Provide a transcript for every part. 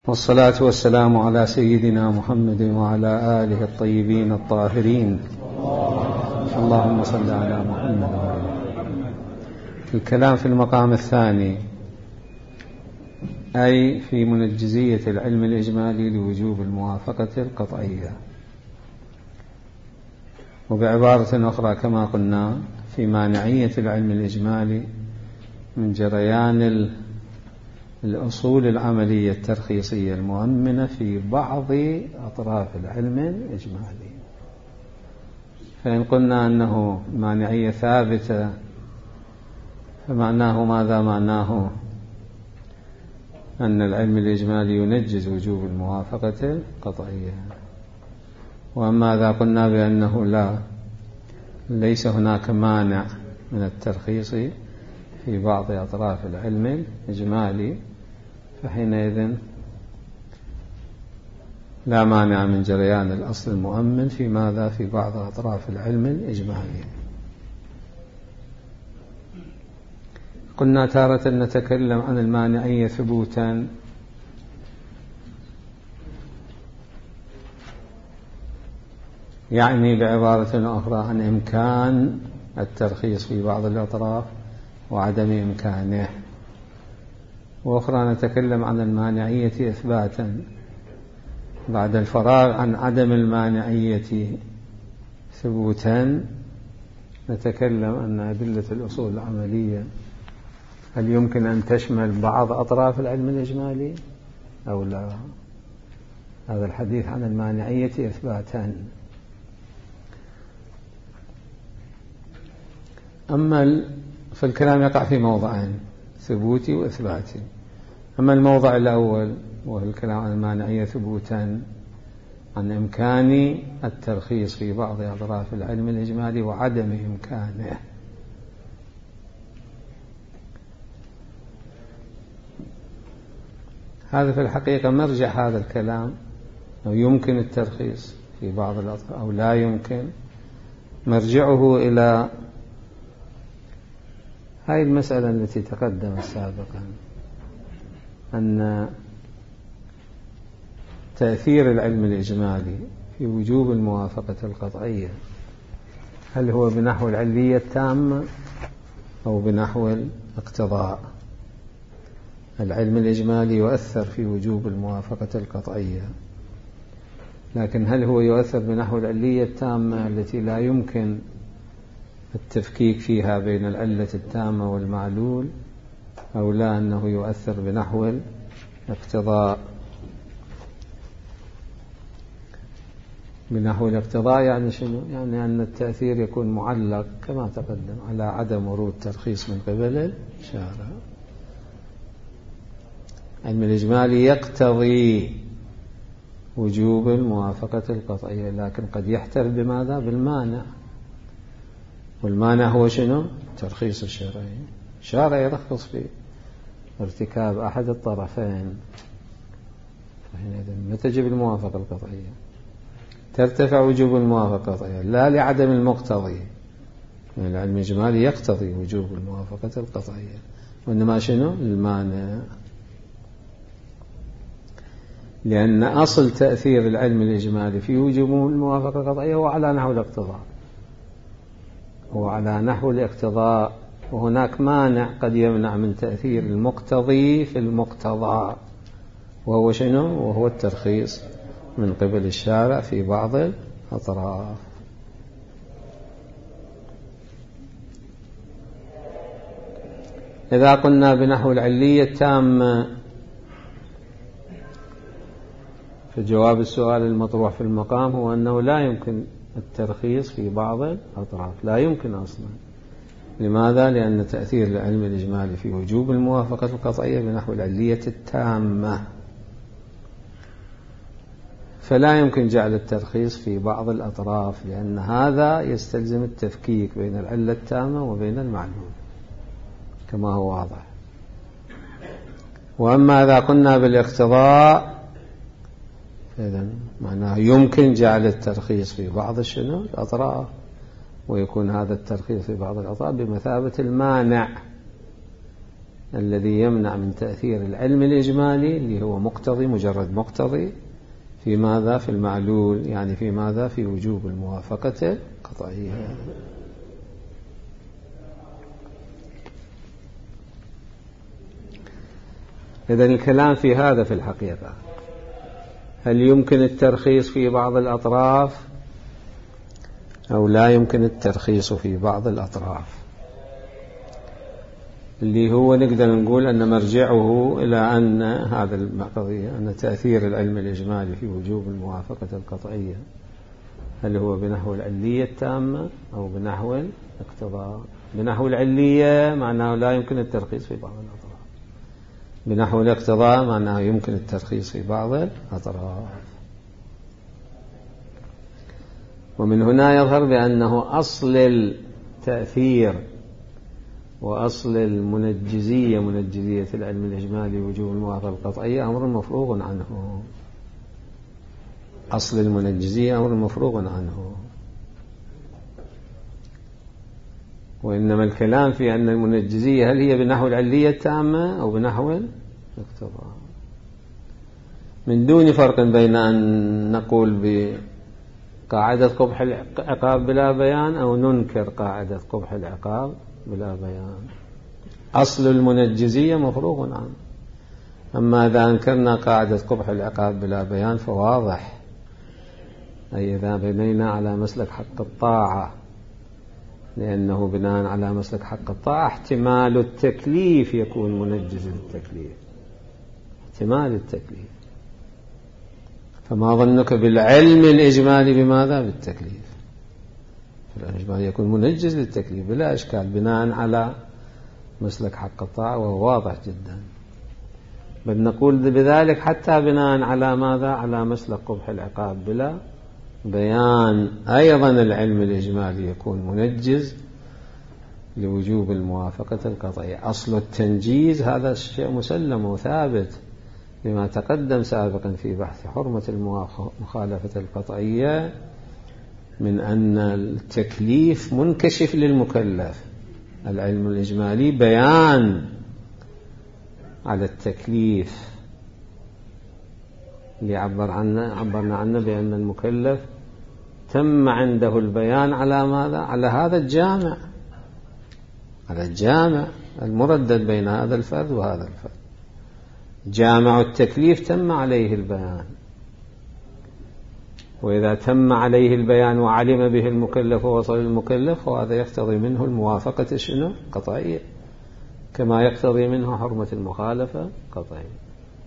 والصلاة والسلام على سيدنا محمد وعلى آله الطيبين الطاهرين. اللهم صل على محمد وعلى. الكلام في المقام الثاني، أي في منجزية العلم الإجمالي لوجوب الموافقة القطعية، وبعبارة أخرى كما قلنا في مانعية العلم الإجمالي من جريان الأصول العملية الترخيصية المؤمنة في بعض أطراف العلم الإجمالي. فإن قلنا أنه مانعية ثابتة فمعناه ماذا؟ معناه أن العلم الإجمالي ينجز وجوب الموافقة القطعية. وأما إذا قلنا بأنه ليس هناك مانع من الترخيص في بعض أطراف العلم الإجمالي، فحينئذ لا مانع من جريان الأصل المؤمن في ماذا؟ في بعض أطراف العلم الإجمالي. قلنا تارة نتكلم عن المانعية ثبوتا، يعني بعبارة أخرى عن إمكان الترخيص في بعض الأطراف وعدم إمكانه. وأخرى نتكلم عن المانعية إثباتا، بعد الفراغ عن عدم المانعية ثبوتا نتكلم عن أدلة الأصول العملية هل يمكن أن تشمل بعض أطراف العلم الإجمالي أو لا. هذا الحديث عن المانعية إثباتا. أما فالكلام يقع في موضعين، ثبوتي وإثباتي. أما الموضع الأول وهو الكلام عن المانعية ثبوتا عن إمكان الترخيص في بعض أطراف العلم الإجمالي وعدم إمكانه، هذا في الحقيقة مرجع هذا الكلام، أو يمكن الترخيص في بعض الأطراف أو لا يمكن، مرجعه إلى هذه المسألة التي تقدمت سابقا، أن تأثير العلم الإجمالي في وجوب الموافقة القطعية هل هو بنحو العلية التامة أو بنحو الاقتضاء. العلم الإجمالي يؤثر في وجوب الموافقة القطعية، لكن هل هو يؤثر بنحو العلية التامة التي لا يمكن التفكيك فيها بين العلة التامة والمعلول، أو لا أنه يؤثر بنحو الاقتضاء. بنحو الاقتضاء يعني شنو؟ يعني أن التأثير يكون معلق كما تقدم على عدم ورود ترخيص من قبل الشارع. العلم الإجمالي يقتضي وجوب الموافقة القطعية، لكن قد يحتر بماذا؟ بالمانع. والمانع هو شنو؟ ترخيص الشرعي. الشارع يرخص في ارتكاب أحد الطرفين، فحينئذ ما تجب الموافقة القطعية، ترتفع وجوب الموافقة القطعية لا لعدم المقتضي. العلم الإجمالي يقتضي وجوب الموافقة القطعية، وإنما شنو؟ المانع. لأن أصل تأثير العلم الإجمالي في وجوب الموافقة القطعية هو على نحو الاقتضاء، هو على نحو الاقتضاء، وهناك مانع قد يمنع من تأثير المقتضي في المقتضى، وهو شنو؟ وهو الترخيص من قبل الشارع في بعض الأطراف. إذا قلنا بنحو العلية التامة، فجواب السؤال المطروح في المقام هو أنه لا يمكن الترخيص في بعض الأطراف، لا يمكن أصلا. لماذا؟ لأن تأثير العلم الإجمالي في وجوب الموافقة القطعية بنحو العلية التامة، فلا يمكن جعل الترخيص في بعض الأطراف، لأن هذا يستلزم التفكيك بين العلة التامة وبين المعلول كما هو واضح. وأما إذا قلنا بالاقتضاء إذن معناه يمكن جعل الترخيص في بعض الأطراف، ويكون هذا الترخيص في بعض الأطراف بمثابة المانع الذي يمنع من تأثير العلم الإجمالي اللي هو مقتضي، مجرد مقتضي في ماذا؟ في المعلول، يعني في ماذا؟ في وجوب الموافقة القطعية. إذن الكلام في هذا في الحقيقة، هل يمكن الترخيص في بعض الأطراف أو لا يمكن الترخيص في بعض الأطراف، اللي هو نقدر نقول أن مرجعه إلى أن هذا القضية، أن تأثير العلم الإجمالي في وجوب الموافقة القطعية هل هو بنحو العلية التامة أو بنحو الاقتضاء. بنحو العلية معناه لا يمكن الترخيص في بعض الأطراف، بنحو الاقتضاء معناه يمكن الترخيص في بعض الأطراف. ومن هنا يظهر بأنه أصل التأثير وأصل المنجزية، منجزية العلم الإجمالي وجوب الموافقة القطعية، أمر مفروغ عنه. أصل المنجزية أمر مفروغ عنه، وإنما الكلام في أن المنجزية هل هي بنحو العلية التامة أو بنحو الاقتضاء، من دون فرق بين أن نقول بقاعدة قبح العقاب بلا بيان أو ننكر قاعدة قبح العقاب بلا بيان. أصل المنجزية مفروغ عنه. أما إذا أنكرنا قاعدة قبح العقاب بلا بيان فواضح، أي إذا بنينا على مسلك حق الطاعة، لأنه بناء على مسلك حق الطاعة احتمال التكليف يكون منجز للتكليف، احتمال التكليف. فما ظنك بالعلم الإجمالي بماذا؟ بالتكليف. الإجمالي يكون منجز للتكليف بلا إشكال بناء على مسلك حق الطاعة، وهو واضح جدا. بل نقول بذلك حتى بناء على ماذا؟ على مسلك قبح العقاب بلا بيان أيضا العلم الإجمالي يكون منجز لوجوب الموافقة القطعية. أصل التنجيز هذا الشيء مسلم وثابت لما تقدم سابقا في بحث حرمة المخالفة القطعية، من أن التكليف منكشف للمكلف. العلم الإجمالي بيان على التكليف اللي عبرنا عنه بأن المكلف تم عنده البيان على ماذا؟ على هذا الجامع، على الجامع المردد بين هذا الفرد وهذا الفرد. جامع التكليف تم عليه البيان، وإذا تم عليه البيان وعلم به المكلف ووصل المكلف، وهذا يقتضي منه الموافقة شنو؟ قطعية، كما يقتضي منه حرمة المخالفة قطعية.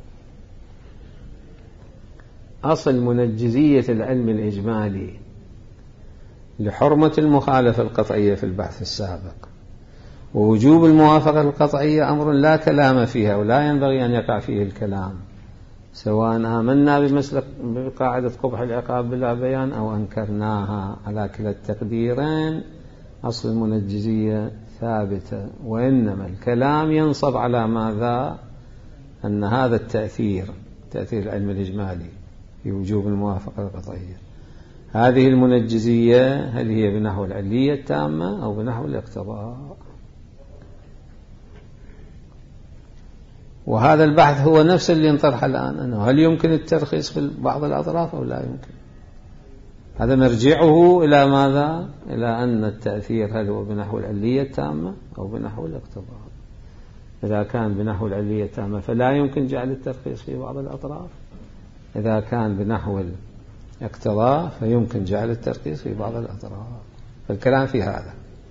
أصل منجزية العلم الإجمالي لحرمة المخالفة القطعية في البحث السابق ووجوب الموافقة القطعية أمر لا كلام فيها ولا ينبغي أن يقع فيه الكلام، سواء آمنا بقاعدة قبح العقاب بلا بيان أو أنكرناها. على كلا التقديرين أصل المنجزية ثابتة، وإنما الكلام ينصب على ماذا؟ أن هذا التأثير، تأثير العلم الإجمالي في وجوب الموافقة القطعية، هذه المنجزية هل هي بنحو العلية التامة أو بنحو الاقتضاء؟ وهذا البحث هو نفس اللي انطرح الآن، أنه هل يمكن الترخيص في بعض الأطراف أو لا يمكن. هذا مرجعه إلى ماذا؟ إلى أن التأثير هل هو بنحو العلية التامة أو بنحو الاقتضاء. إذا كان بنحو العلية التامة فلا يمكن جعل الترخيص في بعض الأطراف، إذا كان بنحو الاقتضاء فيمكن جعل الترخيص في بعض الأطراف. فالكلام في هذا.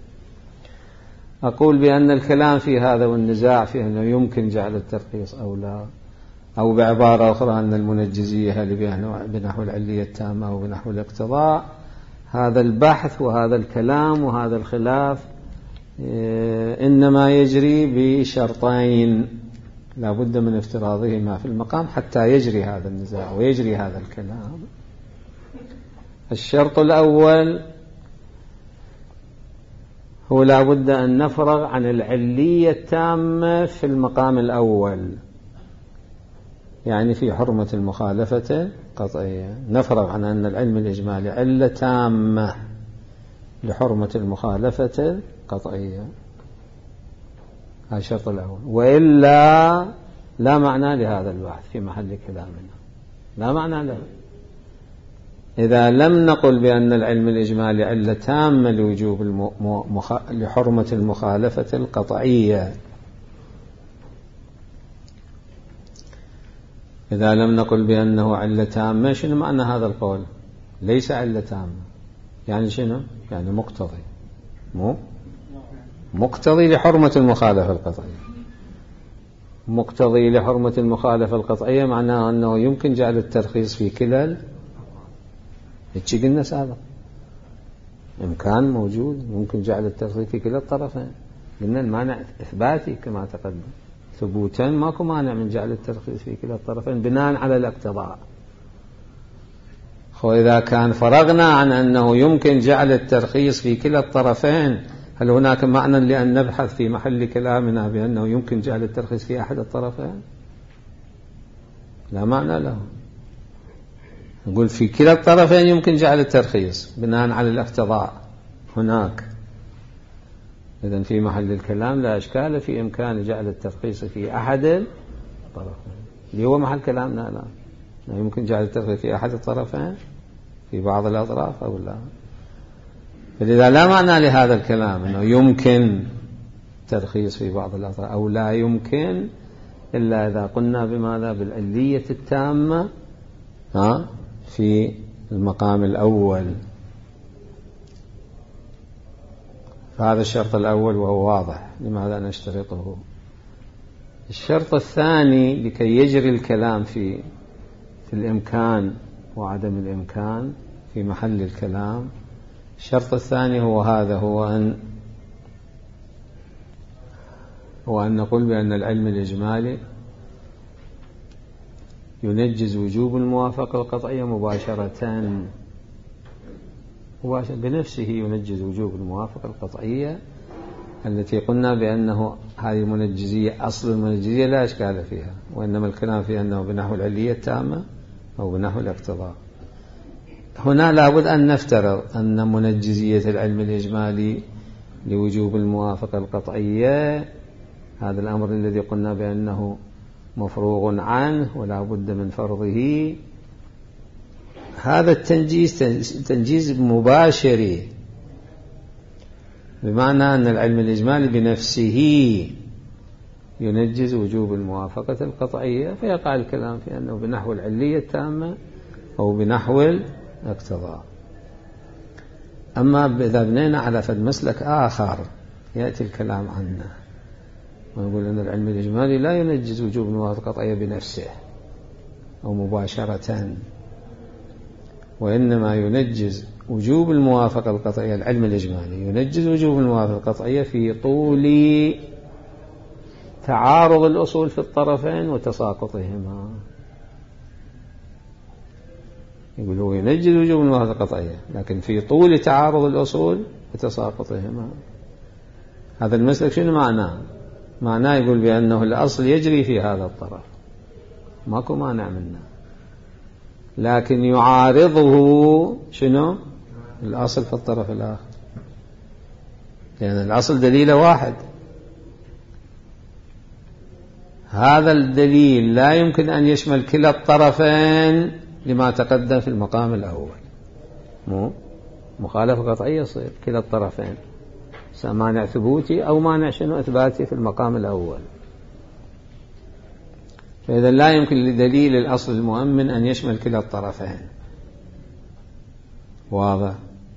أقول بأن الكلام في هذا والنزاع في أنه يمكن جعل الترخيص أو لا، أو بعبارة أخرى أن المنجزية هل بنحو العلية التامة أو بنحو الاقتضاء، هذا البحث وهذا الكلام وهذا الخلاف إنما يجري بشرطين لا بد من افتراضهما في المقام حتى يجري هذا النزاع ويجري هذا الكلام. الشرط الأول هو لا بد أن نفرغ عن العلية التامة في المقام الأول، يعني في حرمة المخالفة قطعية، نفرغ عن أن العلم الإجمالي علة تامة لحرمة المخالفة قطعية. هذا الشرط الأول. وإلا لا معنى لهذا البحث في محل كلامنا، لا معنى له. إذا لم نقل بأن العلم الإجمالي علة تامة لوجوب لحرمة المخالفة القطعية، إذا لم نقل بأنه علة تامة، شنو معنى هذا القول؟ ليس علة تامة، يعني شنو؟ يعني مقتضي، مقتضي لحرمة المخالفة القطعية. مقتضي لحرمة المخالفة القطعية معناه أنه يمكن جعل الترخيص في كلا، هيك قلنا سابقا، إمكان موجود، ممكن جعل الترخيص في كلا الطرفين. قلنا المانع إثباتي كما تقدم، ثبوتا ماكو مانع من جعل الترخيص في كلا الطرفين بناء على الاقتضاء. وإذا كان فرغنا عن أنه يمكن جعل الترخيص في كلا الطرفين، هل هناك معنى لأن نبحث في محل كلامنا بأنه يمكن جعل الترخيص في أحد الطرفين؟ لا معنى له. نقول في كلا الطرفين يمكن جعل الترخيص بناء على الاقتضاء هناك. إذن في محل الكلام لا إشكال في إمكان جعل الترخيص في أحد الطرفين، اللي هو محل كلامنا الآن. يمكن جعل الترخيص في أحد الطرفين، في بعض الأطراف أو لا. فلذا لا معنى لهذا الكلام أنه يمكن ترخيص في بعض الأطراف أو لا يمكن، إلا إذا قلنا بماذا؟ بالعلية التامة في المقام الأول. فهذا الشرط الأول وهو واضح، لماذا نشترطه. الشرط الثاني لكي يجري الكلام في الإمكان وعدم الإمكان في محل الكلام، الشرط الثاني هو هذا، هو أن نقول بأن العلم الإجمالي ينجز وجوب الموافقة القطعية مباشرة، بنفسه ينجز وجوب الموافقة القطعية التي قلنا بأنه هذه المنجزية أصل المنجزية لا إشكال فيها، وإنما الكلام في أنه بنحو العلية التامة أو بنحو الاقتضاء. هنا لابد أن نفترض أن منجزية العلم الإجمالي لوجوب الموافقة القطعية، هذا الأمر الذي قلنا بأنه مفروغ عنه ولا بد من فرضه، هذا التنجيز تنجيز مباشر، بمعنى أن العلم الإجمالي بنفسه ينجز وجوب الموافقة القطعية، فيقع الكلام في أنه بنحو العلية التامة أو بنحو الاقتضاء. أما إذا بنينا على فد مسلك آخر يأتي الكلام عنه ونقول أن العلم الإجمالي لا ينجز وجوب الموافقة القطعية بنفسه أو مباشرة، وإنما ينجز وجوب الموافقة القطعية، العلم الإجمالي ينجز وجوب الموافقة القطعية في طول تعارض الأصول في الطرفين وتساقطهما. يقول هو ينجز وجوب الموافقة القطعية لكن في طول تعارض الأصول وتساقطهما. هذا المسلك شنو معناه؟ معناه يقول بأنه الأصل يجري في هذا الطرف، ماكو مانع منه، لكن يعارضه شنو؟ الأصل في الطرف الآخر، لأن يعني الأصل دليل واحد، هذا الدليل لا يمكن أن يشمل كلا الطرفين لما تقدم في المقام الأول. مخالفة قطعية يصير كلا الطرفين، مانع ثبوتي أو مانع شنو إثباتي في المقام الأول. فإذا لا يمكن لدليل الأصل المؤمن أن يشمل كلا الطرفين، واضح؟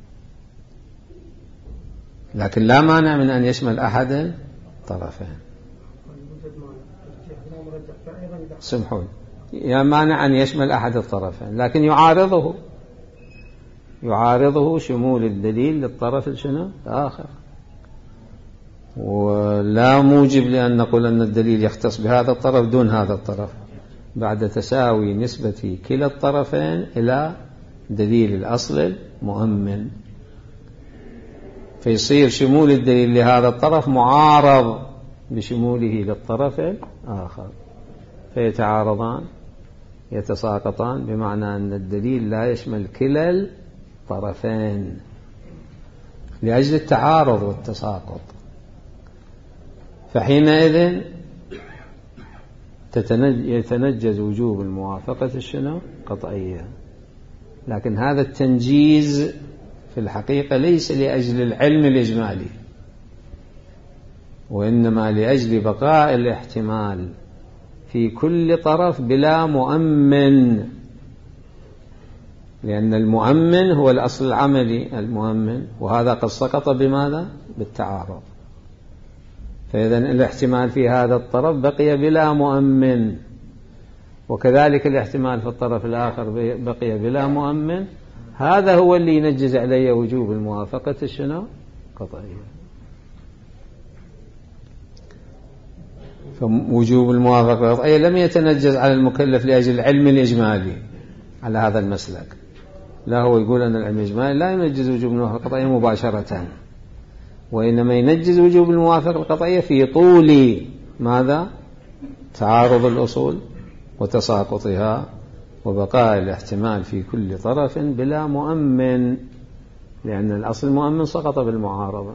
لكن لا مانع من أن يشمل أحد الطرفين. سمحون، يا مانع أن يشمل أحد الطرفين، لكن يعارضه شمول الدليل للطرف شنو الآخر، ولا موجب لأن نقول أن الدليل يختص بهذا الطرف دون هذا الطرف بعد تساوي نسبة كلا الطرفين إلى دليل الأصل المؤمن، فيصير شمول الدليل لهذا الطرف معارض بشموله للطرف الآخر، فيتعارضان يتساقطان، بمعنى أن الدليل لا يشمل كلا الطرفين لأجل التعارض والتساقط. فحينئذ يتنجز وجوب الموافقة الشنو قطعية. لكن هذا التنجيز في الحقيقة ليس لأجل العلم الإجمالي، وإنما لأجل بقاء الاحتمال في كل طرف بلا مؤمن، لأن المؤمن هو الأصل العملي المؤمن، وهذا قد سقط بماذا؟ بالتعارض. فإذا الاحتمال في هذا الطرف بقي بلا مؤمن، وكذلك الاحتمال في الطرف الآخر بقي بلا مؤمن. هذا هو اللي ينجز عليه وجوب الموافقة شنو؟ قطعية. فوجوب الموافقة القطعية لم يتنجز على المكلف لأجل العلم الإجمالي على هذا المسلك، لا هو يقول أن العلم الإجمالي لا ينجز وجوب الموافقة القطعية مباشرة، وإنما ينجز وجوب الموافقة القطعية في طول ماذا؟ تعارض الأصول وتساقطها وبقاء الاحتمال في كل طرف بلا مؤمن، لأن الأصل المؤمن سقط بالمعارضة.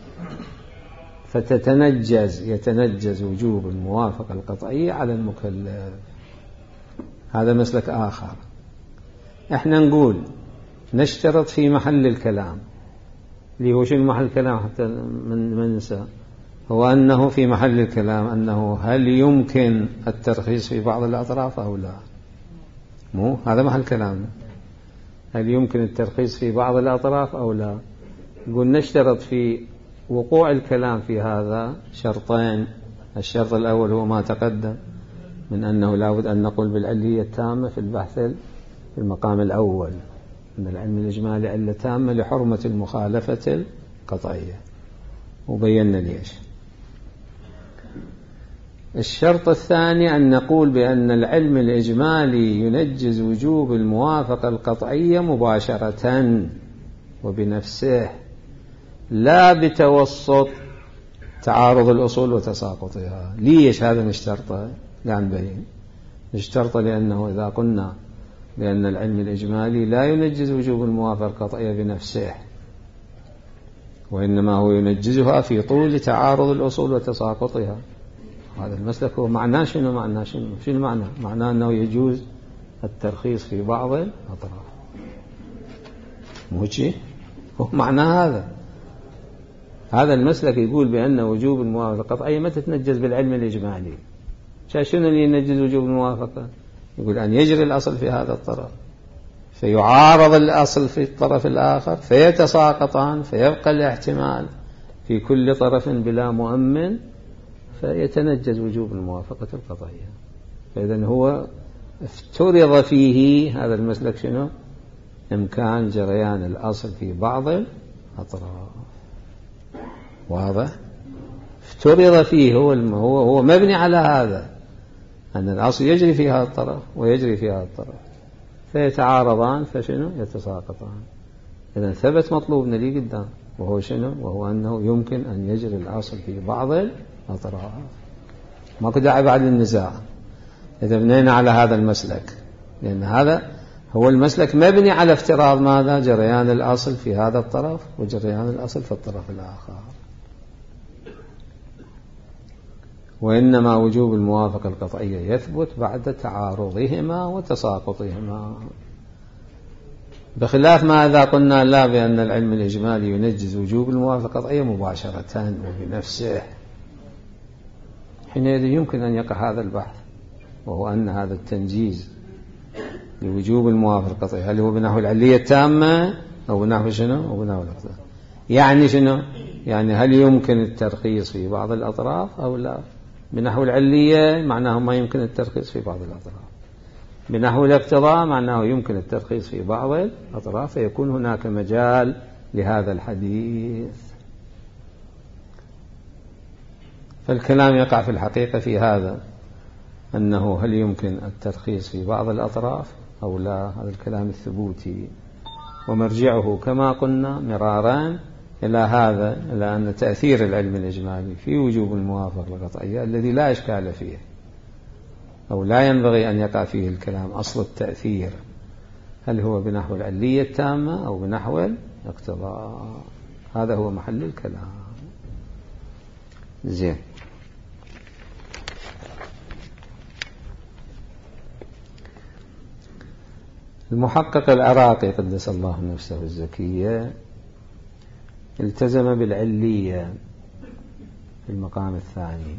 يتنجز وجوب الموافقة القطعية على المكلف. هذا مسلك آخر. احنا نقول نشترط في محل الكلام، اللي هو شو محل الكلام حتى من ننسى، هو أنه في محل الكلام أنه هل يمكن الترخيص في بعض الأطراف أو لا. مو هذا محل كلامنا، هل يمكن الترخيص في بعض الأطراف أو لا. نقول نشترط في وقوع الكلام في هذا شرطين. الشرط الأول هو ما تقدم من أنه لابد أن نقول بالعلية التامة في البحث في المقام الأول، أن العلم الإجمالي علة تامة لحرمة المخالفة القطعية، وبينا ليش. الشرط الثاني أن نقول بأن العلم الإجمالي ينجز وجوب الموافقة القطعية مباشرة وبنفسه، لا بتوسط تعارض الأصول وتساقطها. ليش هذا نشترطه؟ لا نبين. نشترطه لأنه إذا قلنا بأن العلم الإجمالي لا ينجز وجوب الموافقة القطعية بنفسه، وإنما هو ينجزها في طول تعارض الأصول وتساقطها. هذا المسلك هو معناه شنو؟ شنو المعنى؟ معناه أنه يجوز الترخيص في بعض الأطراف. مو شيء هو معنى هذا المسلك يقول بأن وجوب الموافقة القطعية ما تتنجز بالعلم الإجمالي. شنو اللي ينجز وجوب الموافقة؟ يقول أن يجري الأصل في هذا الطرف فيعارض الأصل في الطرف الآخر فيتساقطان، فيبقى الاحتمال في كل طرف بلا مؤمن، فيتنجز وجوب الموافقة القطعية. فإذن هو افترض فيه هذا المسلك شنو؟ إمكان جريان الأصل في بعض الأطراف. واضح؟ افترض فيه، هو مبني على هذا، أن الأصل يجري في هذا الطرف ويجري في هذا الطرف، فيتعارضان فشنو؟ يتساقطان. إذن ثبت مطلوبنا لي قدام، وهو شنو؟ وهو أنه يمكن أن يجري الأصل في بعض الأطراف. ماكو داعي بعد للنزاع إذا بنينا على هذا المسلك، لأن هذا هو المسلك مبني على افتراض ماذا؟ جريان الأصل في هذا الطرف وجريان الأصل في الطرف الآخر. وإنما وجوب الموافقة القطعية يثبت بعد تعارضهما وتساقطهما، بخلاف ما إذا قلنا لا بأن العلم الإجمالي ينجز وجوب الموافقة القطعية مباشرة وبنفسه. حينئذ يمكن أن يقع هذا البحث، وهو أن هذا التنجيز لوجوب الموافقة القطعية هل هو بنحو العلية التامة أو بنحو شنو؟ أو بنحو الاقتضاء. يعني شنو؟ يعني هل يمكن الترخيص في بعض الأطراف أو لا؟ بنحو العلية معناه ما يمكن الترخيص في بعض الأطراف، بنحو الاقتضاء معناه يمكن الترخيص في بعض الأطراف، فيكون هناك مجال لهذا الحديث. فالكلام يقع في الحقيقة في هذا، أنه هل يمكن الترخيص في بعض الأطراف أو لا. هذا الكلام الثبوتي، ومرجعه كما قلنا مراران إلى هذا، إلى أن تأثير العلم الإجمالي في وجوب الموافقة القطعية الذي لا إشكال فيه أو لا ينبغي أن يقع فيه الكلام، أصل التأثير هل هو بنحو العلية التامة أو بنحو الاقتضاء. هذا هو محل الكلام. زين. المحقق العراقي قدس الله نفسه الزكية التزم بالعلية في المقام الثاني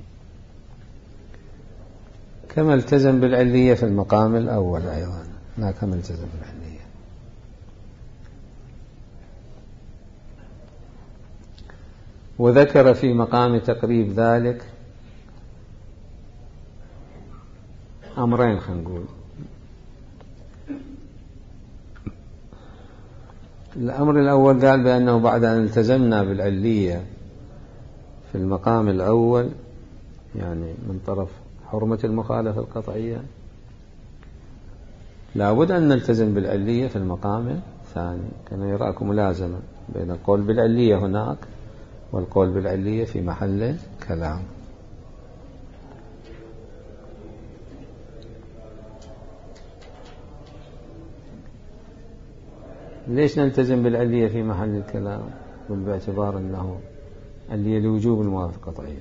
كما التزم بالعلية في المقام الأول أيضا، لا كما التزم بالعلية. وذكر في مقام تقريب ذلك أمرين، خلينا نقول. الأمر الأول قال بأنه بعد أن التزمنا بالعلية في المقام الأول، يعني من طرف حرمة المخالفة القطعية، لابد أن نلتزم بالعلية في المقام الثاني. كان يراك ملازمة بين القول بالعلية هناك والقول بالعلية في محل كلام. ليش نلتزم بالعلية في محل الكلام؟ باعتبار أنه علية لوجوب الموافقة قطعية.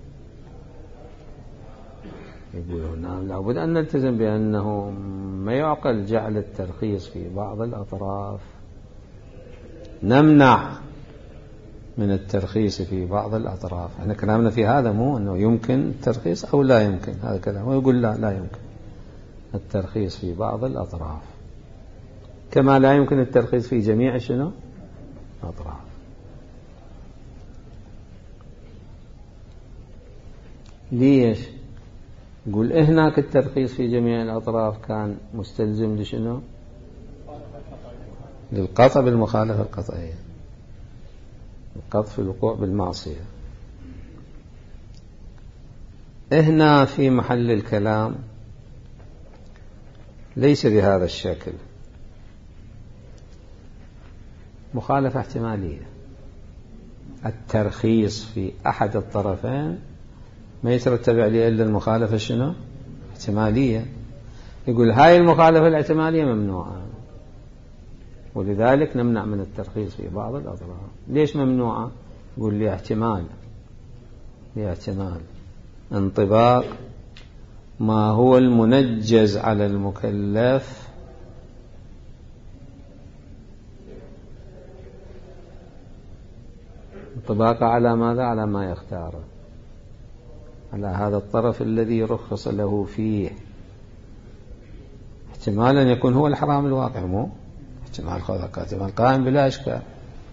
يقول هنا لابد أن نلتزم بأنه ما يعقل جعل الترخيص في بعض الأطراف، نمنع من الترخيص في بعض الأطراف. احنا كلامنا في هذا مو أنه يمكن الترخيص أو لا يمكن، هذا كلام. ويقول لا يمكن الترخيص في بعض الأطراف، كما لا يمكن الترخيص في جميع شنو الأطراف. ليش؟ يقول هناك الترخيص في جميع الأطراف كان مستلزم لشنو؟ للقطع بالمخالفة القطعية، القطع في الوقوع بالمعصية. هنا في محل الكلام ليس بهذا الشكل، مخالفة احتمالية. الترخيص في أحد الطرفين ما يترتب عليه إلا المخالفة شنو؟ احتمالية. يقول هاي المخالفة الاحتمالية ممنوعة، ولذلك نمنع من الترخيص في بعض الأطراف. ليش ممنوعة؟ يقول لي احتمال انطباق ما هو المنجز على المكلف انطباق على ماذا؟ على ما يختاره، على هذا الطرف الذي رخص له فيه. احتمال أن يكون هو الحرام الواقع، مو احتمال قائم بلا إشكال.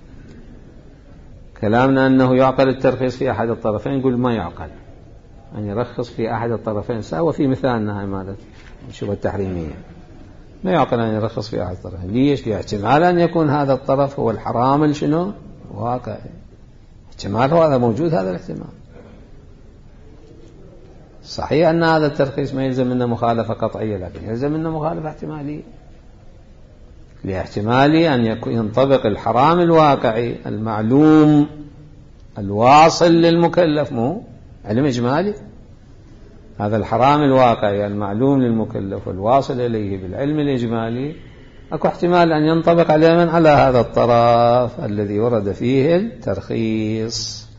كلامنا أنه يعقل الترخيص في أحد الطرفين، نقول ما يعقل أن يرخص في أحد الطرفين، سواء في مثالنا هاي مالت الشبهة التحريمية، ما يعقل أن يرخص في أحد الطرفين. ليش؟ لاحتمال أن يكون هذا الطرف هو الحرام الشنو واقع. احتمال هذا موجود، هذا الاحتمال. صحيح أن هذا الترخيص ما يلزم منه مخالفة قطعية، لكن يلزم منه مخالفة احتمالية، لاحتمالي أن ينطبق الحرام الواقعي المعلوم الواصل للمكلف، مو علم إجمالي. هذا الحرام الواقعي المعلوم للمكلف والواصل إليه بالعلم الإجمالي، أكو احتمال أن ينطبق عليه من على هذا الطرف الذي ورد فيه الترخيص.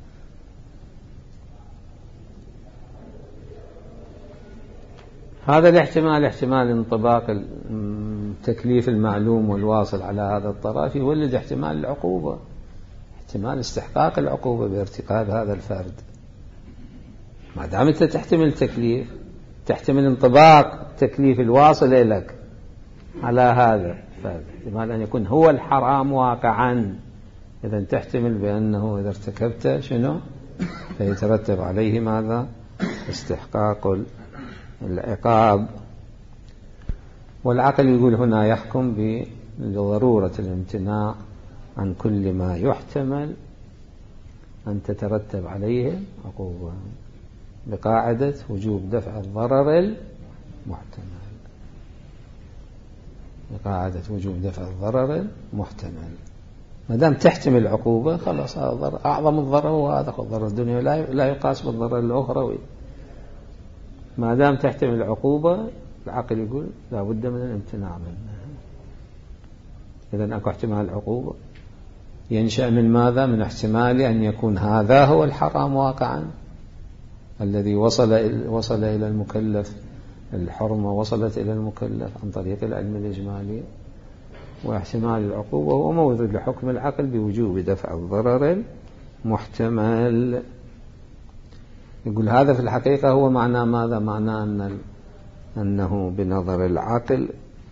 هذا الاحتمال، احتمال انطباق التكليف المعلوم والواصل على هذا الطرف، يولد احتمال العقوبة، احتمال استحقاق العقوبة بارتكاب هذا الفرد. ما دام أنت تحتمل التكليف، تحتمل انطباق التكليف الواصل لك على هذا الفرد، احتمال أن يكون هو الحرام واقعا، إذا تحتمل بأنه إذا ارتكبت شنو فيترتب عليه ماذا؟ استحقاق العقاب. والعقل يقول هنا يحكم بضرورة الامتناع عن كل ما يحتمل أن تترتب عليه عقوبة، بقاعدة وجوب دفع الضرر المحتمل، بقاعدة وجوب دفع الضرر المحتمل. ما دام تحتمل العقوبة خلاص، هذا الضرر أعظم الضرر، وهذا الضرر الدنيا لا يقاس بالضرر الأخروي. ما دام تحتمل العقوبة، العقل يقول لا بد من الامتناع منها. إذن أكو احتمال العقوبة ينشأ من ماذا؟ من احتمال أن يكون هذا هو الحرام واقعا الذي وصل إلى المكلف الحرمة وصلت إلى المكلف عن طريق العلم الإجمالي، واحتمال العقوبة هو مورد لحكم العقل بوجوب دفع الضرر المحتمل. يقول هذا في الحقيقة هو معنى ماذا؟ معنى أنه بنظر العقل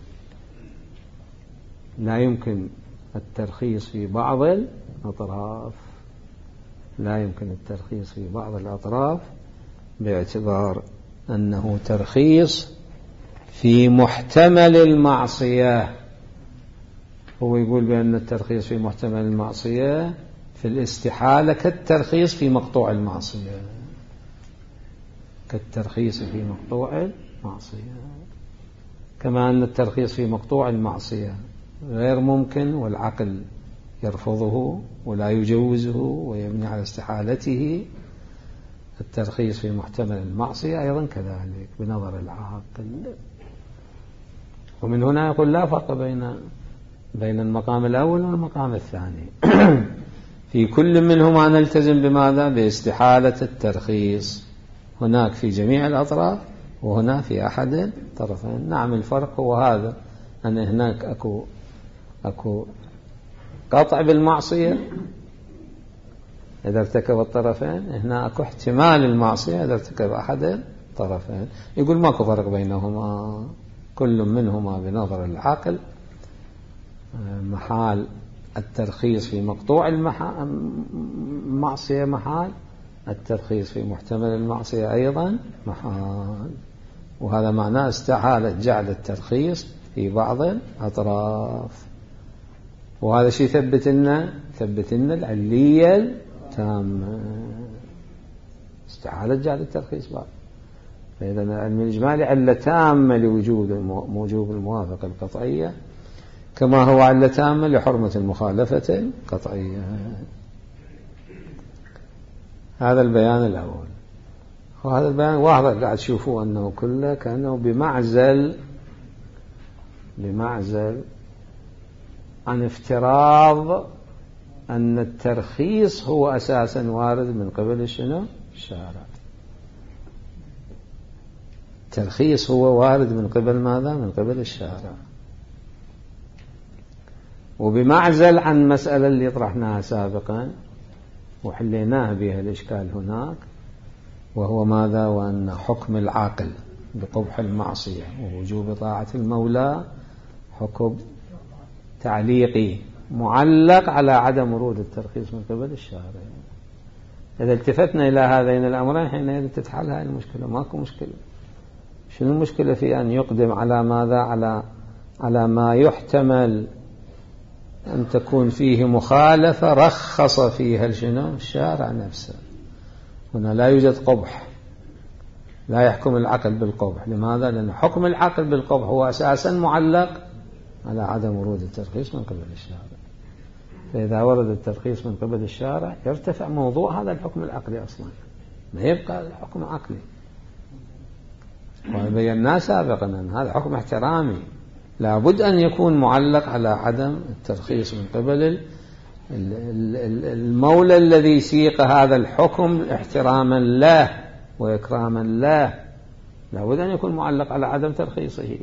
لا يمكن الترخيص في بعض الأطراف، لا يمكن الترخيص في بعض الأطراف باعتبار أنه ترخيص في محتمل المعصية. هو يقول بأن الترخيص في محتمل المعصية في الاستحالة كالترخيص في مقطوع المعصية، كالترخيص في مقطوع المعصية، كما أن الترخيص في مقطوع المعصية غير ممكن والعقل يرفضه ولا يجوزه ويبني على استحالته، الترخيص في محتمل المعصية أيضا كذلك بنظر العاقل. ومن هنا يقول لا فرق بين المقام الأول والمقام الثاني. في كل منهما نلتزم بماذا؟ باستحالة الترخيص، هناك في جميع الأطراف وهنا في أحد الطرفين. نعم الفرق هو هذا، أن هناك أكو قطع بالمعصية إذا ارتكب الطرفين، هنا أكو احتمال المعصية إذا ارتكب أحد الطرفين. يقول ماكو فرق بينهما، كل منهما بنظر العقل محال الترخيص في مقطوع المعصية محال، الترخيص في محتمل المعصية أيضا محال. وهذا معناه استحالة جعل الترخيص في بعض الأطراف. وهذا شيء ثبت لنا العلية التامة، استحالة جعل الترخيص بعض. فإذا العلم الإجمالي علة تامة لوجود موجوب الموافقة القطعية، كما هو علة تامة لحرمة المخالفة القطعية. هذا البيان الأول. وهذا البيان واضح، قاعد تشوفوا أنه كله كأنه بمعزل عن افتراض أن الترخيص هو أساسا وارد من قبل الشارع. الترخيص هو وارد من قبل ماذا؟ من قبل الشارع. وبمعزل عن مسألة اللي طرحناها سابقا وحليناها بها الإشكال هناك، وهو ماذا؟ وأن حكم العاقل بقبح المعصية ووجوب طاعة المولى حكم تعليقي معلق على عدم ورود الترخيص من قبل الشارع. إذا التفتنا إلى هذين الأمرين حينئذ تتحل هذه المشكلة، ماكو مشكلة. شنو المشكلة في أن يقدم على ماذا؟ على ما يحتمل أن تكون فيه مخالفة رخص فيها الشارع نفسه. هنا لا يوجد قبح، لا يحكم العقل بالقبح. لماذا؟ لأن حكم العقل بالقبح هو أساسا معلق على عدم ورود الترخيص من قبل الشارع. فإذا ورد الترخيص من قبل الشارع يرتفع موضوع هذا الحكم العقلي أصلا، ما يبقى الحكم عقلي. وبينا سابقا أن هذا حكم احترامي، لابد أن يكون معلق على عدم الترخيص من قبل المولى الذي سيق هذا الحكم احتراما له وإكراما له، لابد أن يكون معلق على عدم ترخيصه.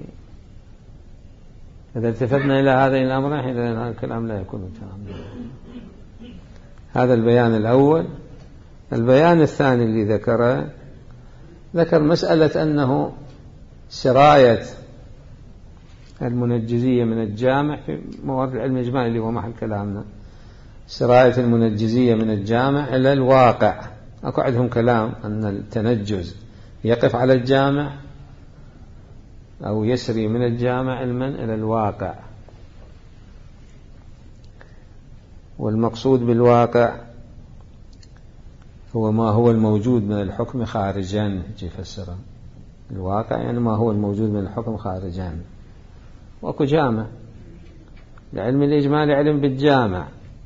إذا التفتنا إلى هذين الأمرين حين هذا الكلام لا يكون تاما. هذا البيان الأول. البيان الثاني اللي ذكر مسألة أنه سراية المنجزية من الجامع في موارد العلم الإجمالي اللي هو محل كلامنا، سراية المنجزية من الجامع إلى الواقع. أكو عندهم كلام أن التنجز يقف على الجامع أو يسري من الجامع علما إلى الواقع. والمقصود بالواقع هو ما هو الموجود من الحكم خارجا، يفسره الواقع يعني ما هو الموجود من الحكم خارجا. وأكو جامع، العلم الإجمالي علم بالجامع،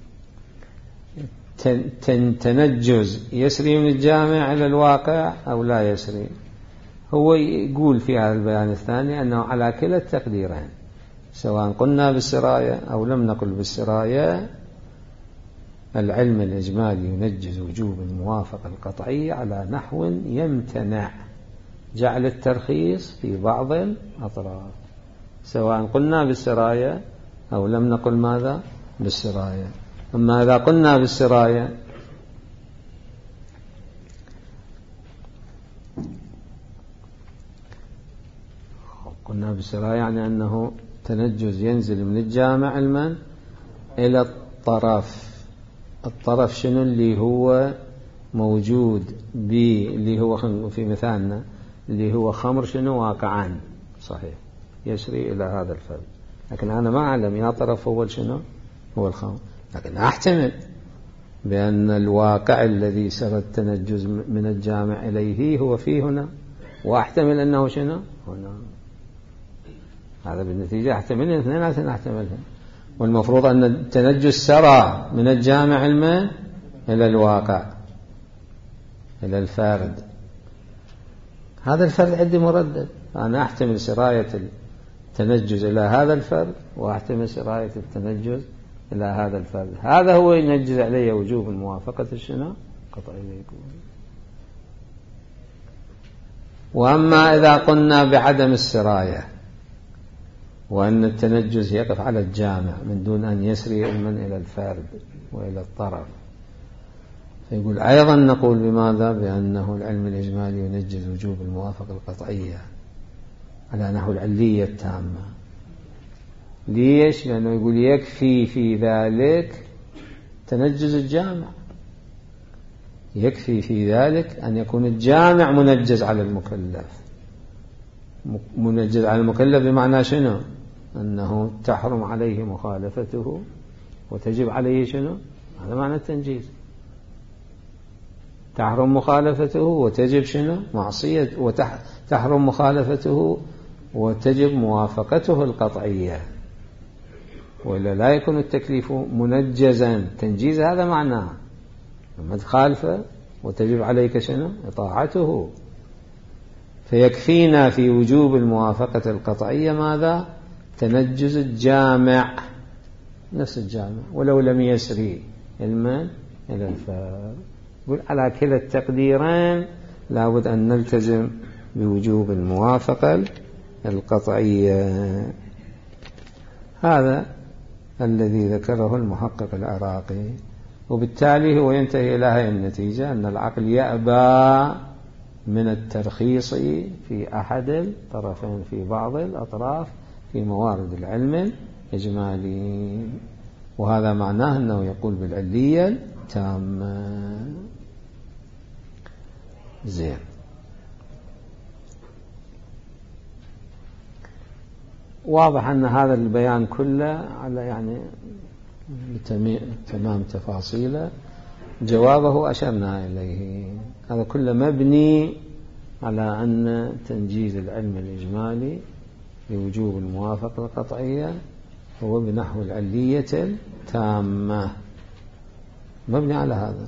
تنجز يسري من الجامع إلى الواقع أو لا يسري. هو يقول في هذا البيان الثاني أنه على كلا التقديرين، سواء قلنا بالسراية أو لم نقل بالسراية، العلم الإجمالي ينجز وجوب الموافقة القطعية على نحو يمتنع جعل الترخيص في بعض الأطراف، سواء قلنا بالسراية أو لم نقل ماذا بالسراية. أما إذا قلنا بالسراية يعني أنه تنجز ينزل من الجامع المن إلى الطرف شنو اللي هو موجود اللي هو في مثالنا اللي هو خمر شنو واقعان صحيح يسري إلى هذا الفرد، لكن أنا ما أعلم يا طرف هو شنو هو الخمر، لكن أحتمل بأن الواقع الذي سر التنجز من الجامع إليه هو فيه هنا، وأحتمل أنه شنو هنا. هذا بالنتيجة أحتمل اثنين أحتملها، والمفروض أن التنجس سرى من الجامع الماء إلى الواقع إلى الفارد. هذا الفرد عندي مردد، أنا أحتمل سراية التنجس إلى هذا الفرد وأحتمل سراية التنجس إلى هذا الفرد. هذا هو ينجز عليه وجوب الموافقة الشنو قطعية. وأما إذا قلنا بعدم السراية وأن التنجس يقف على الجامع من دون أن يسري من إلى الفارد وإلى الطرف، فيقول أيضا نقول بماذا؟ بأنه العلم الإجمالي ينجز وجوب الموافقة القطعية على نحو العلية التامة. ليش؟ لأنه يقول يكفي في ذلك تنجز الجامع، يكفي في ذلك أن يكون الجامع منجز على المكلف. منجز على المكلف بمعنى شنو؟ أنه تحرم عليه مخالفته وتجب عليه شنو؟ هذا معنى التنجيز، تحرم مخالفته وتجب شنو؟ معصية، وتحرم مخالفته وتجب موافقته القطعية، وإلا لا يكون التكليف منجزا. تنجيز هذا معناه لما تخالفه وتجب عليك شنو؟ إطاعته. فيكفينا في وجوب الموافقة القطعية ماذا؟ تنجز الجامع، نفس الجامع، ولو لم يسري الماء إلى الفارد. على كلا التقديرين لابد أن نلتزم بوجوب الموافقة القطعية. هذا الذي ذكره المحقق العراقي، وبالتالي هو ينتهي إلى هذه النتيجة أن العقل يأبى من الترخيص في أحد الطرفين في بعض الأطراف في موارد العلم الإجمالي، وهذا معناه أنه يقول بالعلية التامة. زين. واضح أن هذا البيان كله على يعني تمام تفاصيله، جوابه أشرنا إليه. هذا كله مبني على أن تنجيز العلم الإجمالي لوجوب الموافقة القطعية هو بنحو العلية التامة، مبني على هذا.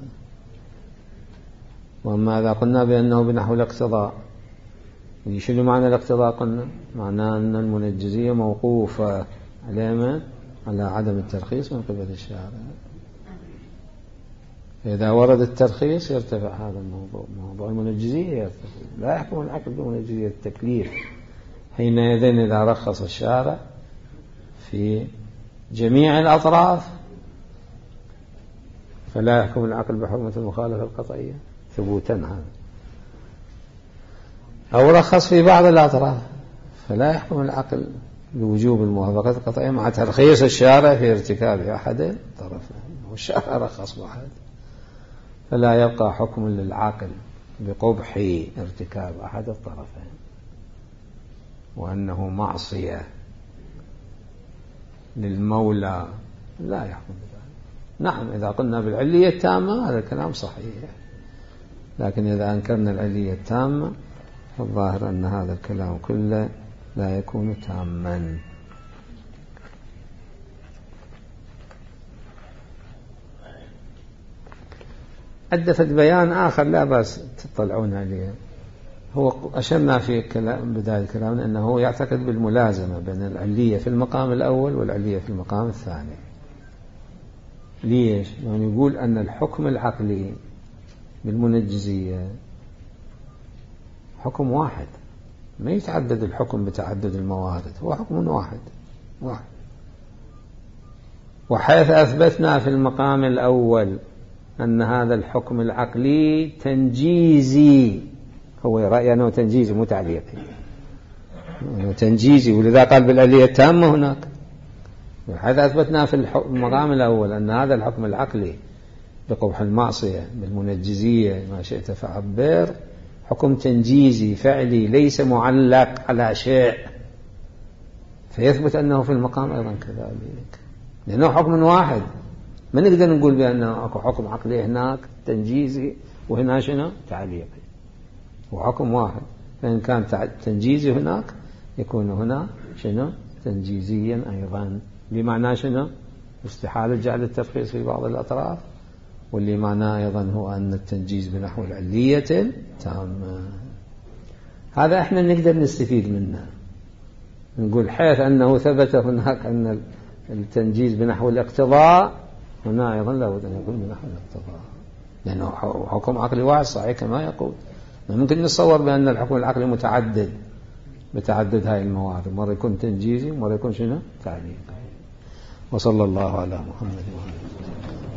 وأما إذا قلنا بأنه بنحو الاقتضاء، شنو معنى الاقتضاء؟ قلنا معناه أن المنجزية موقوفة على عدم الترخيص من قبل الشارع. إذا ورد الترخيص يرتفع هذا الموضوع، موضوع المنجزية يرتفع. لا يحكم العقل بمنجزية التكليف حينئذ إذا رخص الشارع في جميع الأطراف فلا يحكم العقل بحرمة المخالفة القطعية ثبوتا هذا، أو رخص في بعض الأطراف فلا يحكم العقل بوجوب الموافقة القطعية مع ترخيص الشارع في ارتكاب أحد الطرفين، والشارع رخص واحد، فلا يبقى حكم للعقل بقبح ارتكاب أحد الطرفين وأنه معصية للمولى، لا يحكم بذلك. نعم إذا قلنا بالعلية التامة هذا الكلام صحيح، لكن إذا أنكرنا العلية التامة فالظاهر أن هذا الكلام كله لا يكون تاما. أدفت بيان آخر لا بأس تطلعون عليه، هو أشرنا في بداية كلامنا أنه يعتقد بالملازمة بين العلية في المقام الأول والعلية في المقام الثاني. ليش؟ يعني يقول أن الحكم العقلي بالمنجزية حكم واحد، ما يتعدد الحكم بتعدد الموارد، هو حكم واحد. وحيث أثبتنا في المقام الأول أن هذا الحكم العقلي تنجيزي، هو رأي أنه تنجيزي مو تعليقي، تنجيزي، ولذا قال بالعلية التامة هناك. وحيث أثبتنا في المقام الأول أن هذا الحكم العقلي بقبح المعصية بالمنجزية ما شئت فعبر، حكم تنجيزي فعلي ليس معلق على شيء، فيثبت أنه في المقام أيضا كذلك، لأنه حكم واحد. ما نقدر نقول بأنه أكو حكم عقلي هناك تنجيزي وهنا شنو تعليقي، وحكم واحد. فإن كان تنجيزي هناك يكون هنا شنو تنجيزيا أيضا، بمعنى شنو استحالة جعل التفخيص في بعض الأطراف، واللي معناه أيضا هو أن التنجيز بنحو العلية تامة. هذا احنا نقدر نستفيد منه، نقول حيث أنه ثبت هناك أن التنجيز بنحو الاقتضاء، هنا أيضا لابد أن يكون بنحو الاقتضاء، لأنه حكم عقلي واحد صحيح كما يقول. ممكن نتصور بأن الحكم العقلي متعدد بتعدد هاي الموارد، مرة يكون تنجيزي ومرة يكون شنو تعليقي. وصلى الله على محمد وعلى آله.